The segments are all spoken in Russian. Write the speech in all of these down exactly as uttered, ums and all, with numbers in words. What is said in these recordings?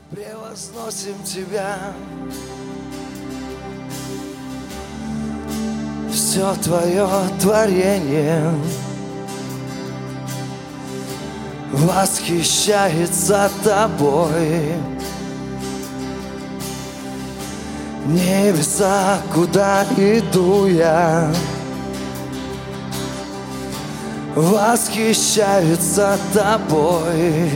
Превозносим Тебя, все Твое творение восхищается Тобой. Небеса, куда иду я, восхищаются Тобой.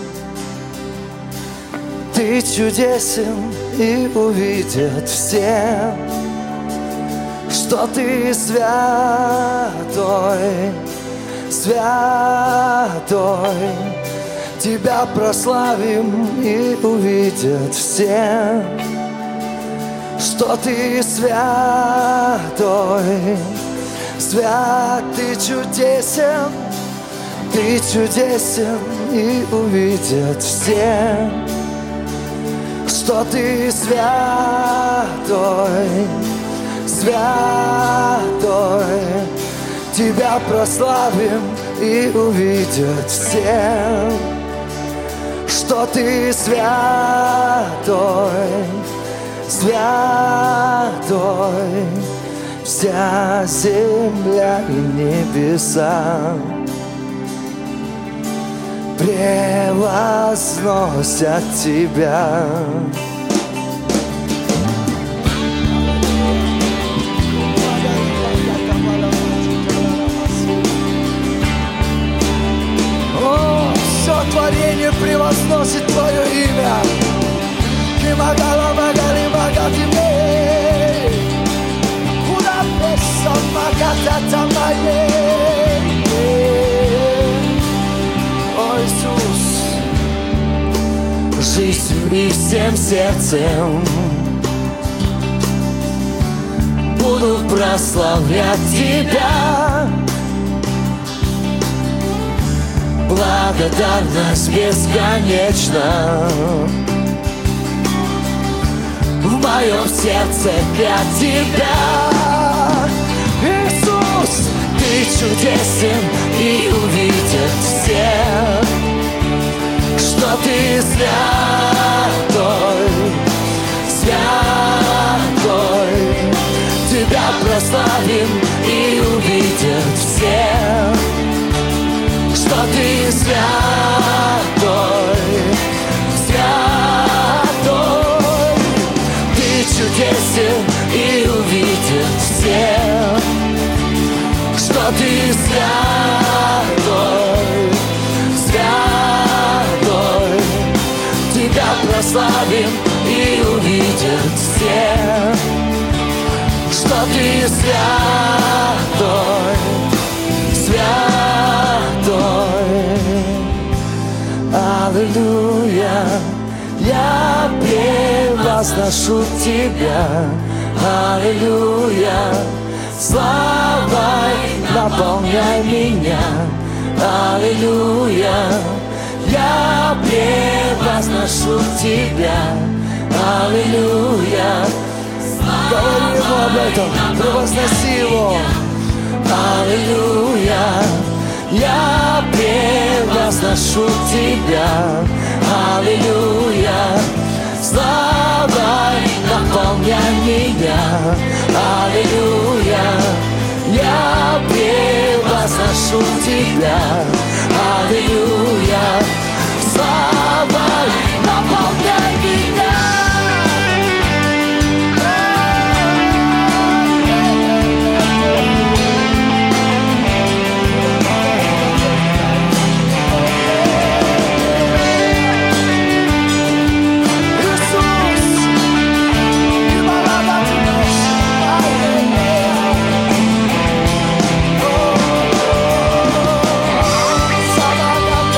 Ты чудесен, и увидят все, что Ты святой, святой. Тебя прославим, и увидят все, что Ты святой, свят. Ты чудесен, Ты чудесен, и увидят все, что Ты святой, святой. Тебя прославим, и увидят все, что Ты святой, святой. Вся земля и небеса превозносят Тебя. О, все творение превозносит Твое имя. Кимагала магали магатимей, куда песа магатата моей. О, Иисус, жизнью и всем сердцем буду прославлять Тебя. Благодарность бесконечна в моем сердце для Тебя. Иисус, Ты чудесен, и увидят все, что Ты святой, святой. Тебя прославим, и увидят все, что Ты святой, святой. Ты чудесен, и увидят все, что Ты святой, святой. Тебя прославим, и увидят все, что Ты святой, святой. Аллилуйя, я превозношу Тебя. Аллилуйя, славой наполняй меня. Аллилуйя, я превозношу Тебя. Аллилуйя, говори ему об этом, превозноси его. Аллилуйя, я превозношу Тебя. Аллилуйя, славой наполняй меня. Аллилуйя, я превозношу Тебя. Аллилуйя, славой наполняй меня. Sabada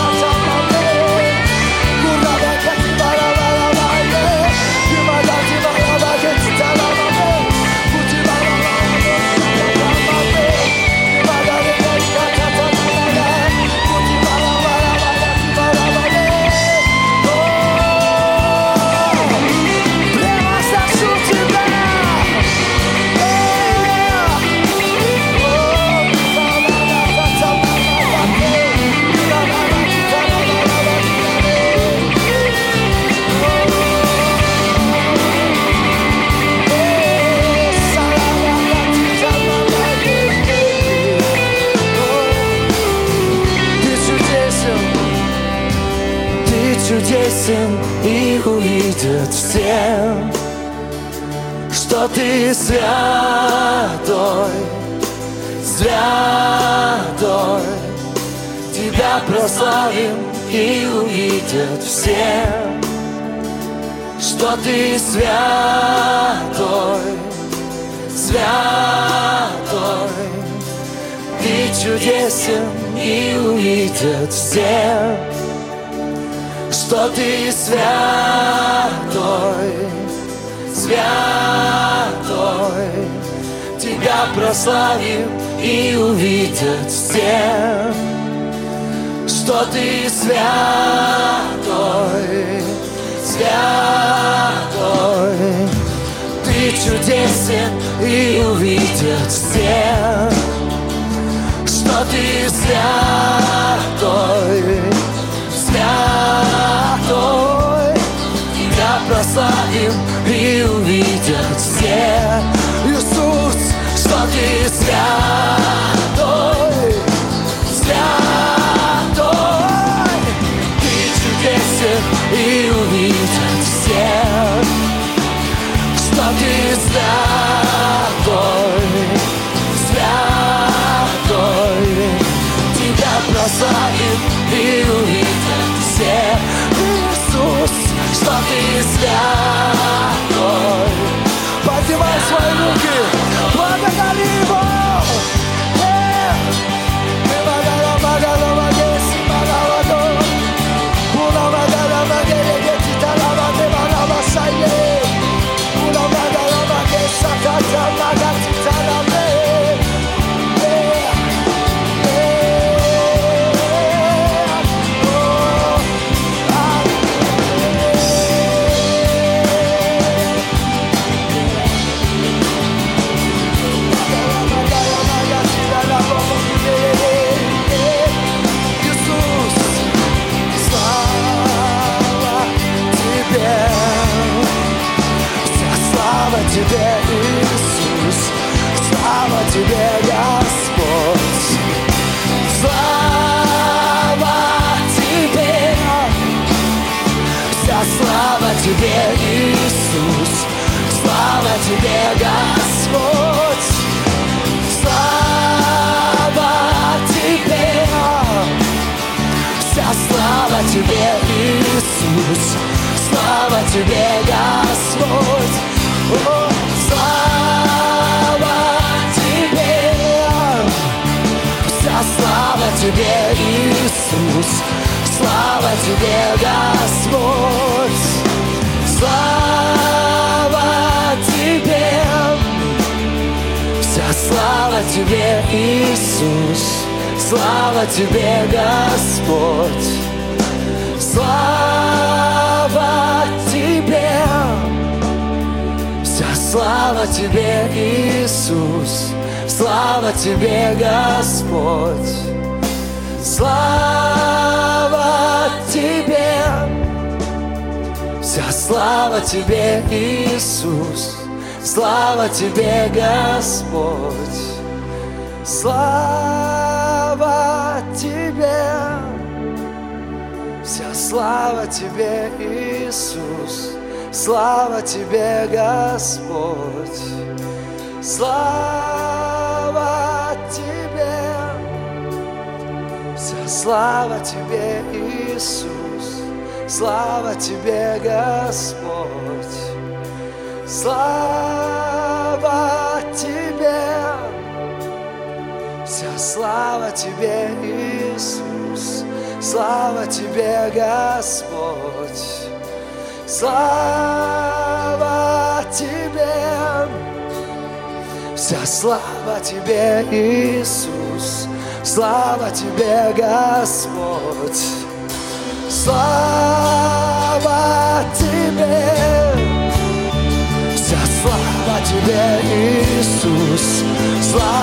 чудесен, и увидят все, что Ты святой, святой. Тебя прославим, и увидят все, что Ты святой, святой. Ты чудесен, и увидят все, что Ты святой, святой. Тебя прославим, и увидят все, что Ты святой, святой. Ты чудесен, и увидят все, что Ты святой, святой. Тебя прославим, и увидят все, Иисус, что Ты святой, святой. Ты чудесен, и увидят все, что Ты святой, святой. Тебя прославим, и увидят все, Иисус, что Ты святой. Поднимай свои руки, благодари Его. Тебе, Иисус, слава Тебе, Господь, слава Тебе, вся слава Тебе, Иисус, слава Тебе, Господь, слава Тебе, вся слава Тебе, Иисус, слава Тебе, Господь. О, слава Тебе, вся слава Тебе, Иисус, слава Тебе, Господь, слава Тебе, вся слава Тебе, Иисус, слава Тебе, Господь, слава Тебе. Слава Тебе, Иисус, слава Тебе, Господь, слава Тебе, вся слава Тебе, Иисус, слава Тебе, Господь, слава Тебе, вся слава Тебе, Иисус. Слава Тебе, Господь, слава Тебе, вся слава Тебе, Иисус, слава Тебе, Господь, слава Тебе, вся слава Тебе, Иисус, слава Тебе, Господь. Слава Тебе, вся слава Тебе, Иисус, слава Тебе, Господь, слава Тебе, вся слава Тебе, Иисус, слава